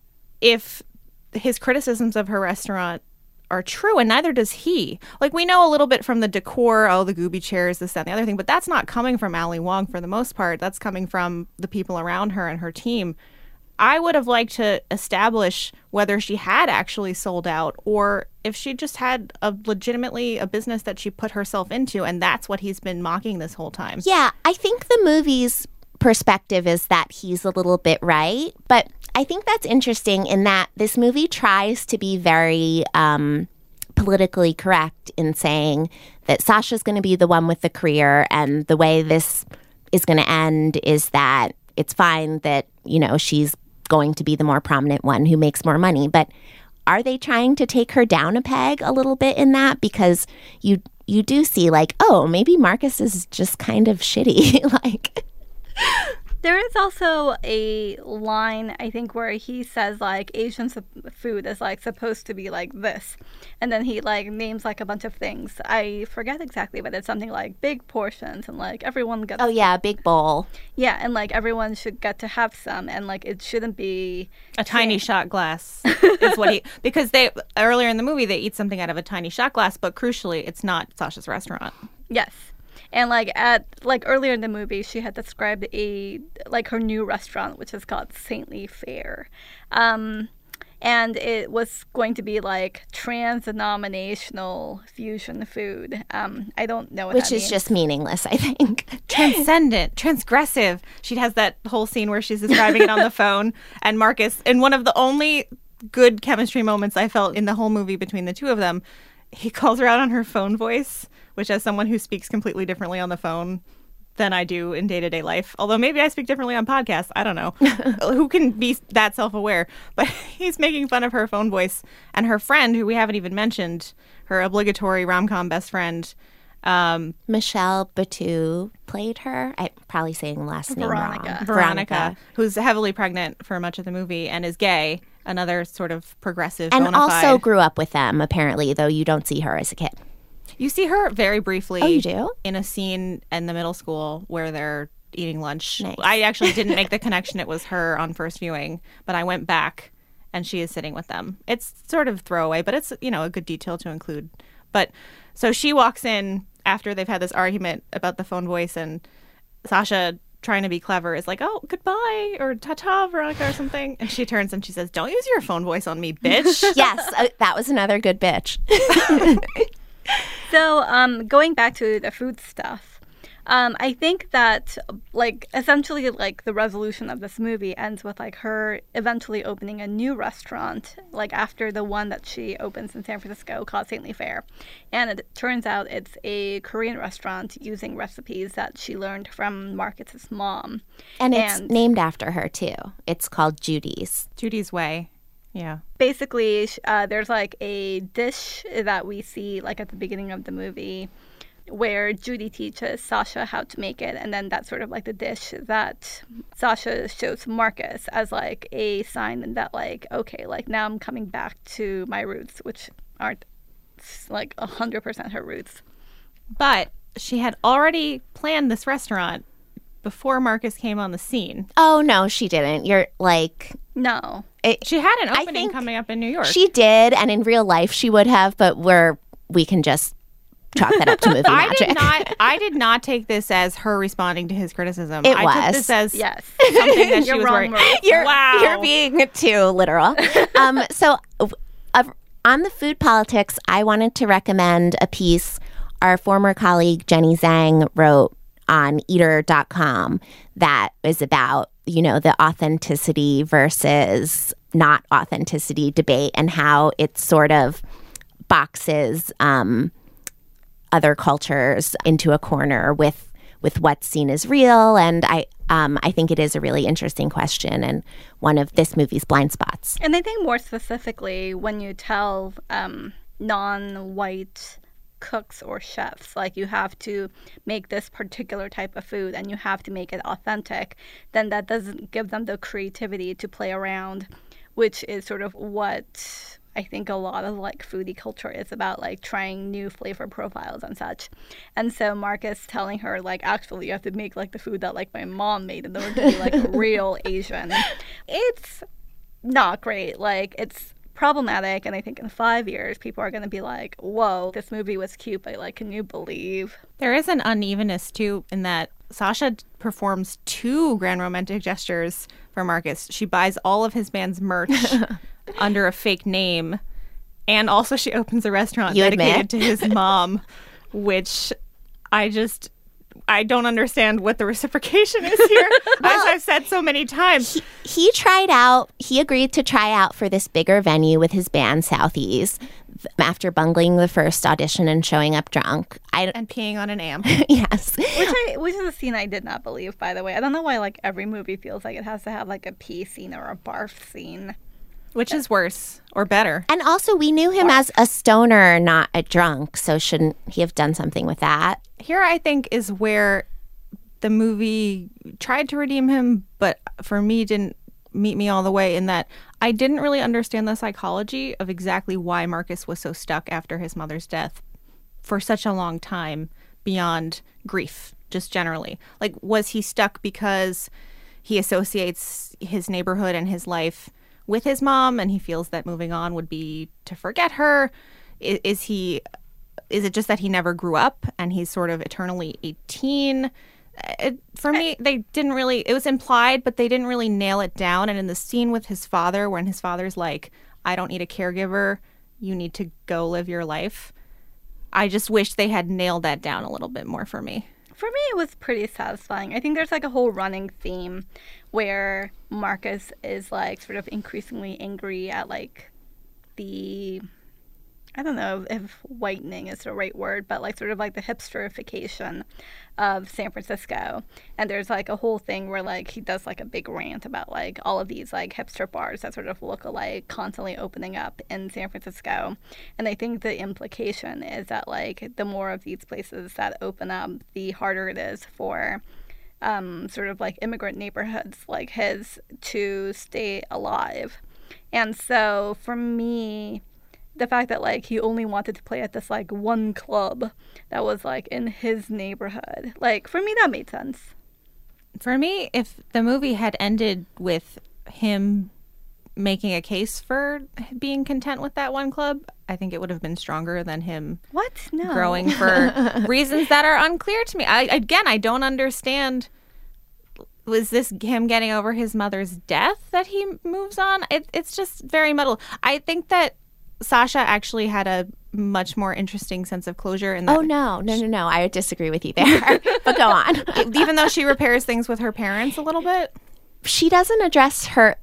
if his criticisms of her restaurant are true, and neither does he. Like, we know a little bit from the decor, the Gooby chairs, this, that, and the other thing, but that's not coming from Ali Wong for the most part. That's coming from the people around her and her team. I would have liked to establish whether she had actually sold out or if she just had legitimately a business that she put herself into, and that's what he's been mocking this whole time. Yeah, I think the movie's perspective is that he's a little bit right, but I think that's interesting in that this movie tries to be very politically correct in saying that Sasha's going to be the one with the career, and the way this is going to end is that it's fine that, you know, she's going to be the more prominent one who makes more money. But are they trying to take her down a peg a little bit in that? Because you do see, like, oh, maybe Marcus is just kind of shitty. Like, there is also a line, I think, where he says, like, Asian food is, like, supposed to be like this. And then he, like, names, like, a bunch of things. I forget exactly, but it's something like big portions and, like, everyone gets... Oh, yeah, a big bowl. Yeah, and, like, everyone should get to have some. And, like, it shouldn't be... A tiny shot glass is what he... Because they, earlier in the movie, they eat something out of a tiny shot glass, but crucially, it's not Sasha's restaurant. Yes. And, like, earlier in the movie, she had described her new restaurant, which is called Saintly Fare. And it was going to be, like, trans-denominational fusion food. I don't know what that means. Which is just meaningless, I think. Transcendent, transgressive. She has that whole scene where she's describing it on the phone. And Marcus, in one of the only good chemistry moments I felt in the whole movie between the two of them, he calls her out on her phone voice, which, as someone who speaks completely differently on the phone than I do in day-to-day life, although maybe I speak differently on podcasts, I don't know. Who can be that self-aware? But he's making fun of her phone voice. And her friend, who we haven't even mentioned, her obligatory rom-com best friend, Michelle Batu played her. I'm probably saying the last name wrong. Veronica, who's heavily pregnant for much of the movie and is gay. Another sort of progressive and bona fide. Also grew up with them, apparently, though you don't see her as a kid. You see her very briefly. Oh, you do? In a scene in the middle school where they're eating lunch. Nice. I actually didn't make the connection it was her on first viewing, but I went back and she is sitting with them. It's sort of throwaway, but it's, you know, a good detail to include. But so she walks in after they've had this argument about the phone voice, and Sasha, trying to be clever, is like, oh, goodbye, or ta-ta, Veronica, or something. And she turns and she says, don't use your phone voice on me, bitch. Yes, that was another good bitch. So, going back to the food stuff, I think that, like, essentially, like, the resolution of this movie ends with, like, her eventually opening a new restaurant, like, after the one that she opens in San Francisco called Saintly Fare. And it turns out it's a Korean restaurant using recipes that she learned from Marcus's mom. And it's named after her, too. It's called Judy's. Judy's Way. Yeah. Basically, there's, like, a dish that we see, like, at the beginning of the movie where Judy teaches Sasha how to make it, and then that's sort of like the dish that Sasha shows Marcus as like a sign that, like, okay, like, now I'm coming back to my roots, which aren't like 100% her roots. But she had already planned this restaurant before Marcus came on the scene. Oh, no, she didn't. You're like... No. She had an opening coming up in New York. She did, and in real life she would have, but we can just chalk that up to movie magic. I did not take this as her responding to his criticism. I took this as yes. something that she was worried. You're being too literal. So on the food politics, I wanted to recommend a piece our former colleague Jenny Zhang wrote on eater.com that is about, the authenticity versus not authenticity debate and how it sort of boxes other cultures into a corner with what's seen as real. And I think it is a really interesting question and one of this movie's blind spots. And I think more specifically, when you tell non-white cooks or chefs, like, you have to make this particular type of food and you have to make it authentic, then that doesn't give them the creativity to play around, which is sort of what I think a lot of like foodie culture is about, like trying new flavor profiles and such. And so Marcus telling her, like, actually you have to make like the food that like my mom made in order to be like a real Asian. It's not great. Like, it's problematic, and I think in 5 years people are going to be like, whoa, this movie was cute, but like, can you believe? There is an unevenness too in that Sasha performs 2 grand romantic gestures for Marcus. She buys all of his band's merch under a fake name, and also she opens a restaurant dedicated to his mom, which I don't understand what the reciprocation is here. As I've said so many times. He agreed to try out for this bigger venue with his band Southeast after bungling the first audition and showing up drunk. And peeing on an amp. Yes. Which is a scene I did not believe, by the way. I don't know why like every movie feels like it has to have like a pee scene or a barf scene. Which is worse or better? And also, we knew him as a stoner, not a drunk, so shouldn't he have done something with that? Here, I think, is where the movie tried to redeem him, but for me, didn't meet me all the way, in that I didn't really understand the psychology of exactly why Marcus was so stuck after his mother's death for such a long time, beyond grief, just generally. Like, was he stuck because he associates his neighborhood and his life with his mom, and he feels that moving on would be to forget her? Is it just that he never grew up and he's sort of eternally 18? For me, they didn't really, it was implied, but they didn't really nail it down. And in the scene with his father, when his father's like, I don't need a caregiver, you need to go live your life, I just wish they had nailed that down a little bit more for me. For me, it was pretty satisfying. I think there's like a whole running theme where Marcus is like sort of increasingly angry at like the, I don't know if whitening is the right word, but like sort of like the hipsterification of San Francisco. And there's like a whole thing where like he does like a big rant about like all of these like hipster bars that sort of look alike constantly opening up in San Francisco. And I think the implication is that like the more of these places that open up, the harder it is for sort of like immigrant neighborhoods like his to stay alive. And so for me, the fact that like he only wanted to play at this like one club that was like in his neighborhood, like for me that made sense. For me, if the movie had ended with him making a case for being content with that one club, I think it would have been stronger than him growing for reasons that are unclear to me. I don't understand. Was this him getting over his mother's death that he moves on? It's just very muddled. I think that Sasha actually had a much more interesting sense of closure in that. Oh, no. I would disagree with you there. But go on. Even though she repairs things with her parents a little bit? She doesn't address her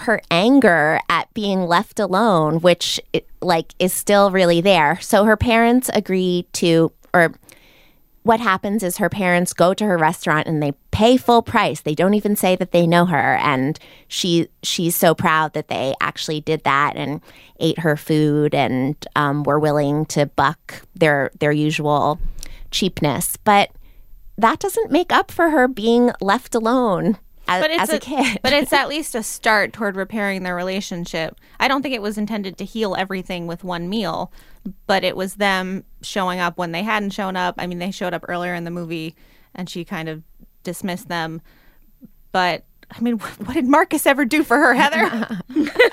anger at being left alone, which is still really there. So her parents agree to, or what happens is her parents go to her restaurant and they pay full price. They don't even say that they know her. And she's so proud that they actually did that and ate her food and were willing to buck their usual cheapness. But that doesn't make up for her being left alone as a kid. But it's at least a start toward repairing their relationship. I don't think it was intended to heal everything with one meal, but it was them showing up when they hadn't shown up. I mean, they showed up earlier in the movie and she kind of dismissed them. But, I mean, what did Marcus ever do for her, Heather?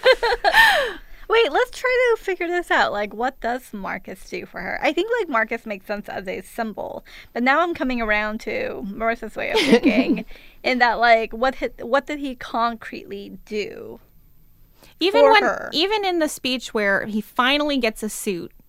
Wait, let's try to figure this out. Like, what does Marcus do for her? I think, like, Marcus makes sense as a symbol. But now I'm coming around to Marissa's way of thinking in that, like, what did he concretely do even for her? Even in the speech where he finally gets a suit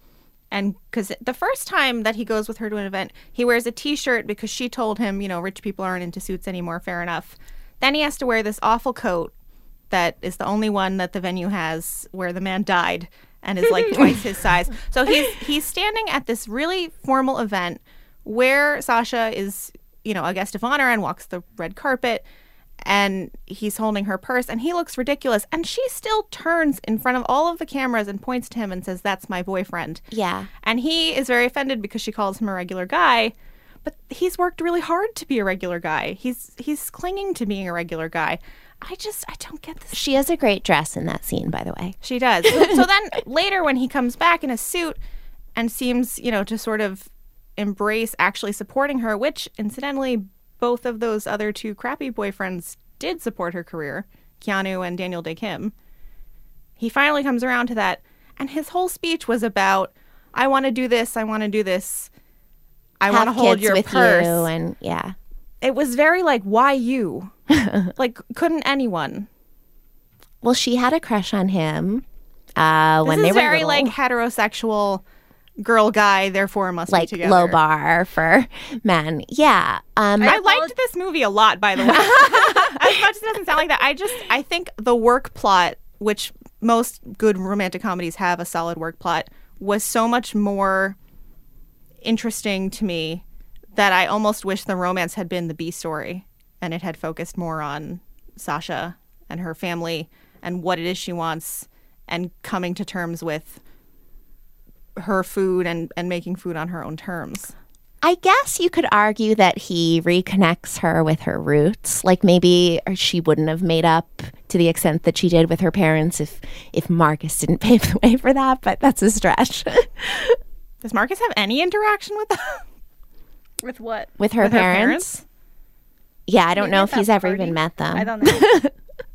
And because the first time that he goes with her to an event, he wears a T-shirt because she told him, rich people aren't into suits anymore. Fair enough. Then he has to wear this awful coat that is the only one that the venue has where the man died and is like twice his size. So he's standing at this really formal event where Sasha is, a guest of honor and walks the red carpet. And he's holding her purse, and he looks ridiculous. And she still turns in front of all of the cameras and points to him and says, "That's my boyfriend." Yeah. And he is very offended because she calls him a regular guy. But he's worked really hard to be a regular guy. He's clinging to being a regular guy. I don't get this. She has a great dress in that scene, by the way. She does. So then later when he comes back in a suit and seems, to sort of embrace actually supporting her, which incidentally both of those other two crappy boyfriends did support her career, Keanu and Daniel Day Kim. He finally comes around to that, and his whole speech was about, I want to do this, I want to do this, I want to hold your purse. You and yeah. It was very like, why you? Like, couldn't anyone? Well, she had a crush on him when they were very little. like heterosexual girl guy, therefore must like be together. low bar for men. Yeah. I liked this movie a lot, by the way. As much as it doesn't sound like that, I think the work plot, which most good romantic comedies have a solid work plot, was so much more interesting to me that I almost wish the romance had been the B story and it had focused more on Sasha and her family and what it is she wants and coming to terms with her food and making food on her own terms. I guess you could argue that he reconnects her with her roots. Like maybe she wouldn't have made up to the extent that she did with her parents if Marcus didn't pave the way for that, but that's a stretch. Does Marcus have any interaction with them? With what? With her parents? Yeah, I don't know if he's ever even met them. I don't know.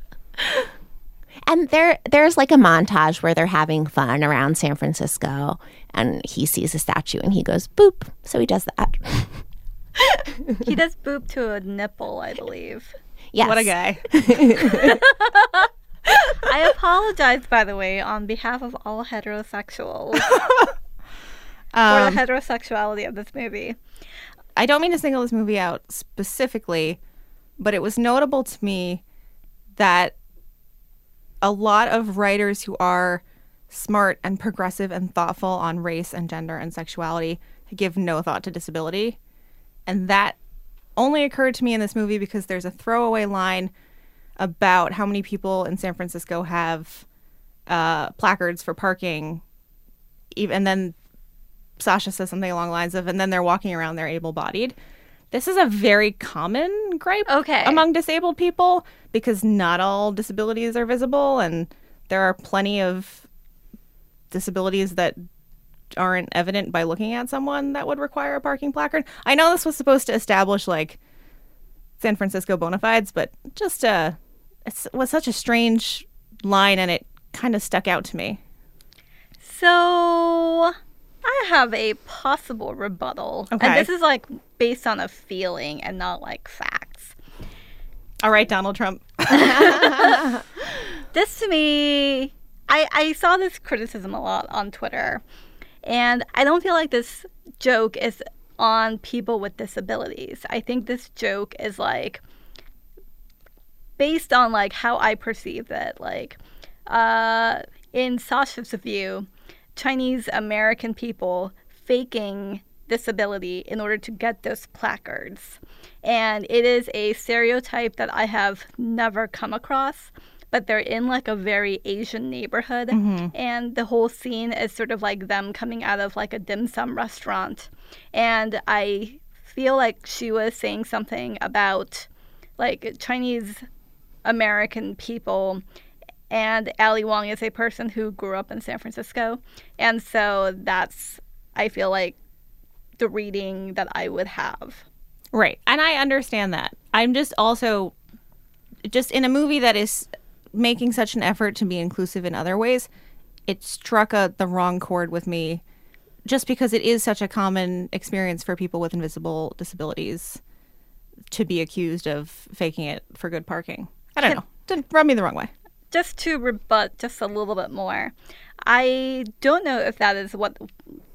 And there's like a montage where they're having fun around San Francisco, and he sees a statue and he goes, boop. So he does that. He does boop to a nipple, I believe. Yes. What a guy. I apologize, by the way, on behalf of all heterosexuals for the heterosexuality of this movie. I don't mean to single this movie out specifically, but it was notable to me that a lot of writers who are smart and progressive and thoughtful on race and gender and sexuality give no thought to disability. And that only occurred to me in this movie because there's a throwaway line about how many people in San Francisco have placards for parking. And then Sasha says something along the lines of, and then they're walking around, they're able-bodied. This is a very common gripe among disabled people because not all disabilities are visible, and there are plenty of disabilities that aren't evident by looking at someone that would require a parking placard. I know this was supposed to establish like San Francisco bona fides, but just it was such a strange line, and it kind of stuck out to me. So I have a possible rebuttal. Okay. And this is like based on a feeling and not like facts. All right, Donald Trump. This to me, I saw this criticism a lot on Twitter. And I don't feel like this joke is on people with disabilities. I think this joke is like based on like how I perceive it. Like in Sasha's view, Chinese American people faking disability in order to get those placards. And it is a stereotype that I have never come across, but they're in like a very Asian neighborhood. Mm-hmm. And the whole scene is sort of like them coming out of like a dim sum restaurant. And I feel like she was saying something about like Chinese American people. And Ali Wong is a person who grew up in San Francisco. And so that's, I feel like, the reading that I would have. Right. And I understand that. I'm just also, just in a movie that is making such an effort to be inclusive in other ways, it struck the wrong chord with me just because it is such a common experience for people with invisible disabilities to be accused of faking it for good parking. I don't know. Didn't rub me the wrong way. Just to rebut just a little bit more, I don't know if that is what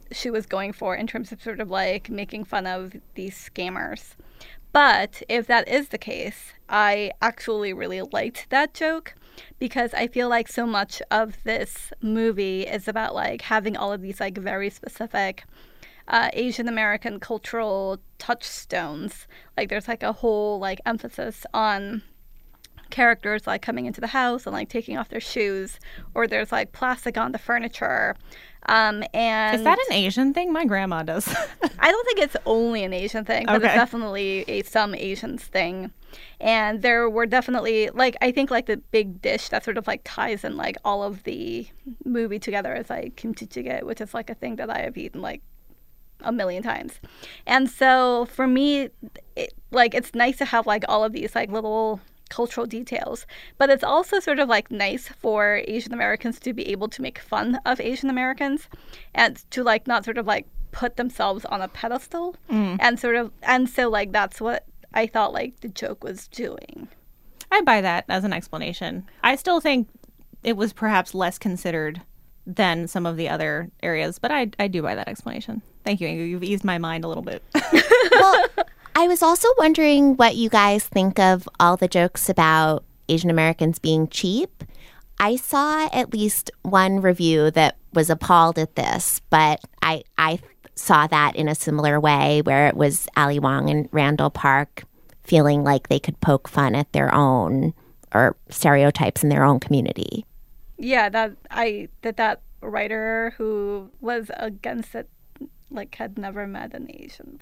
she was going for in terms of sort of like making fun of these scammers. But if that is the case, I actually really liked that joke because I feel like so much of this movie is about like having all of these like very specific Asian American cultural touchstones. Like there's like a whole like emphasis on characters like coming into the house and like taking off their shoes, or there's like plastic on the furniture. And is that an Asian thing? My grandma does. I don't think it's only an Asian thing, but it's definitely some Asians thing. And there were definitely like, I think like the big dish that sort of like ties in like all of the movie together is like kimchi jjigae, which is like a thing that I have eaten like a million times. And so for me, it's nice to have like all of these like little cultural details, but it's also sort of like nice for Asian Americans to be able to make fun of Asian Americans and to like not sort of like put themselves on a pedestal and so like that's what I thought like the joke was doing. I buy that as an explanation. I still think it was perhaps less considered than some of the other areas, but I do buy that explanation. Thank you, Ingu. You've eased my mind a little bit. Well, I was also wondering what you guys think of all the jokes about Asian Americans being cheap. I saw at least one review that was appalled at this, but I saw that in a similar way where it was Ali Wong and Randall Park feeling like they could poke fun at their own or stereotypes in their own community. Yeah, that writer who was against it like had never met an Asian.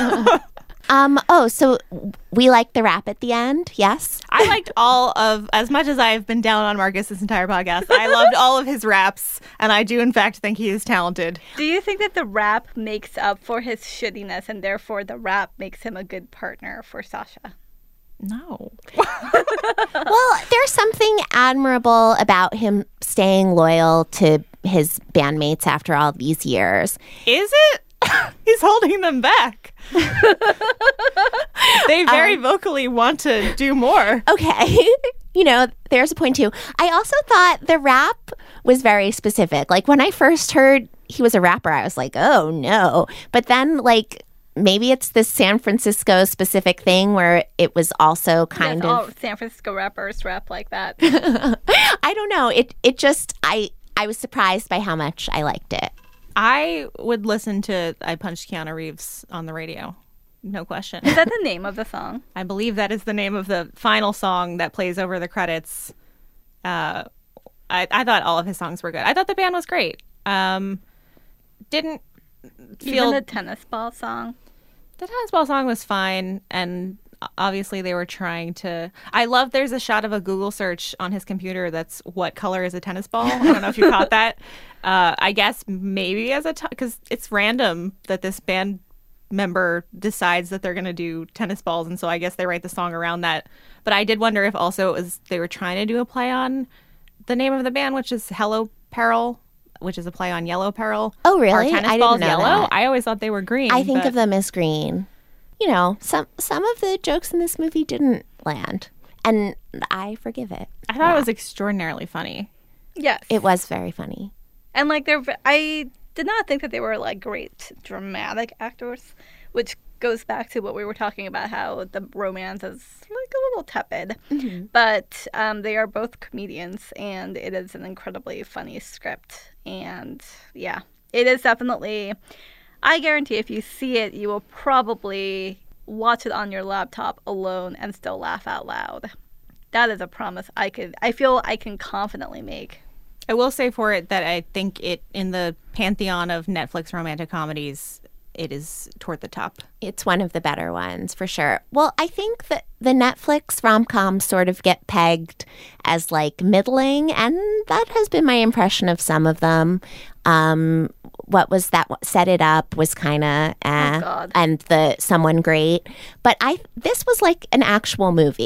So we liked the rap at the end, yes? I liked all of, as much as I've been down on Marcus this entire podcast, I loved all of his raps, and I do in fact think he is talented. Do you think that the rap makes up for his shittiness and therefore the rap makes him a good partner for Sasha? No. Well, there's something admirable about him staying loyal to his bandmates after all these years. Is it? He's holding them back. They very vocally want to do more. Okay. There's a point too. I also thought the rap was very specific. Like when I first heard he was a rapper, I was like, oh no. But then like maybe it's this San Francisco specific thing where it was also kind of all San Francisco rappers rap like that. I don't know. It just I was surprised by how much I liked it. I would listen to I Punched Keanu Reeves on the radio. No question. Is that the name of the song? I believe that is the name of the final song that plays over the credits. I thought all of his songs were good. I thought the band was great. Didn't feel... Even the tennis ball song? The tennis ball song was fine, and obviously they were trying to... I love there's a shot of a Google search on his computer that's what color is a tennis ball. I don't know if you caught that. I guess maybe as because it's random that this band member decides that they're going to do tennis balls, and so I guess they write the song around that. But I did wonder if also it was they were trying to do a play on the name of the band, which is Hello Peril, which is a play on Yellow Peril. Oh, really? Are tennis I balls didn't know yellow? that. I always thought they were green. I think of them as green. Some of the jokes in this movie didn't land, and I forgive it. I thought it was extraordinarily funny. Yes. It was very funny. And like I did not think that they were like great dramatic actors, which goes back to what we were talking about, how the romance is like a little tepid. Mm-hmm. But they are both comedians, and it is an incredibly funny script. And yeah, it is definitely, I guarantee if you see it, you will probably watch it on your laptop alone and still laugh out loud. That is a promise I feel I can confidently make. I will say for it that I think it, in the pantheon of Netflix romantic comedies, it is toward the top. It's one of the better ones, for sure. Well, I think that the Netflix rom-coms sort of get pegged as, like, middling, and that has been my impression of some of them. What was that? Set It Up was kind of and the Someone Great. But this was like an actual movie.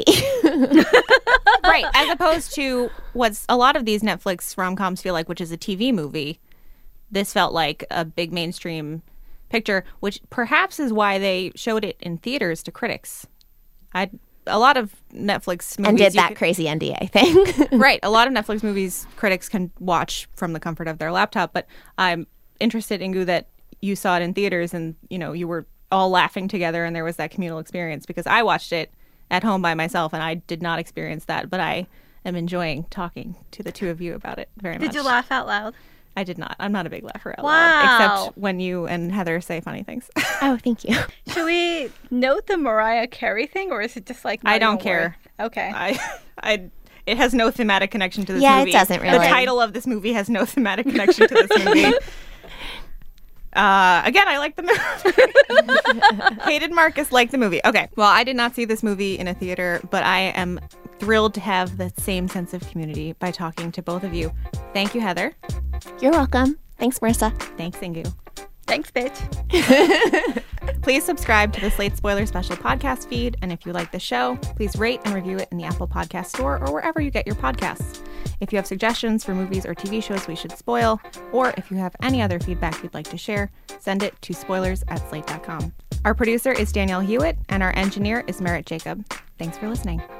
Right, as opposed to what's a lot of these Netflix rom-coms feel like, which is a TV movie. This felt like a big mainstream picture, which perhaps is why they showed it in theaters to critics. A lot of Netflix movies... And did that crazy NDA thing. Right, a lot of Netflix movies critics can watch from the comfort of their laptop, but I'm interested, Ingu, that you saw it in theaters and, you know, you were all laughing together and there was that communal experience, because I watched it at home by myself and I did not experience that, but I am enjoying talking to the two of you about it very much. Did you laugh out loud? I did not. I'm not a big laugher out Wow. loud, except when you and Heather say funny things. Oh, thank you. Should we note the Mariah Carey thing, or is it just like I don't even care. worth- Okay. It has no thematic connection to this Yeah, it movie. doesn't really. The title of this movie has no thematic connection to this movie. Again, I like the movie. Hated Marcus, liked the movie. Okay. Well, I did not see this movie in a theater, but I am thrilled to have the same sense of community by talking to both of you. Thank you, Heather. You're welcome. Thanks, Marissa. Thanks, Ingu. Thanks, bitch. Please subscribe to the Slate Spoiler Special podcast feed, and if you like the show, please rate and review it in the Apple Podcast Store or wherever you get your podcasts. If you have suggestions for movies or TV shows we should spoil, or if you have any other feedback you'd like to share, send it to spoilers@slate.com. Our producer is Danielle Hewitt, and our engineer is Merritt Jacob. Thanks for listening.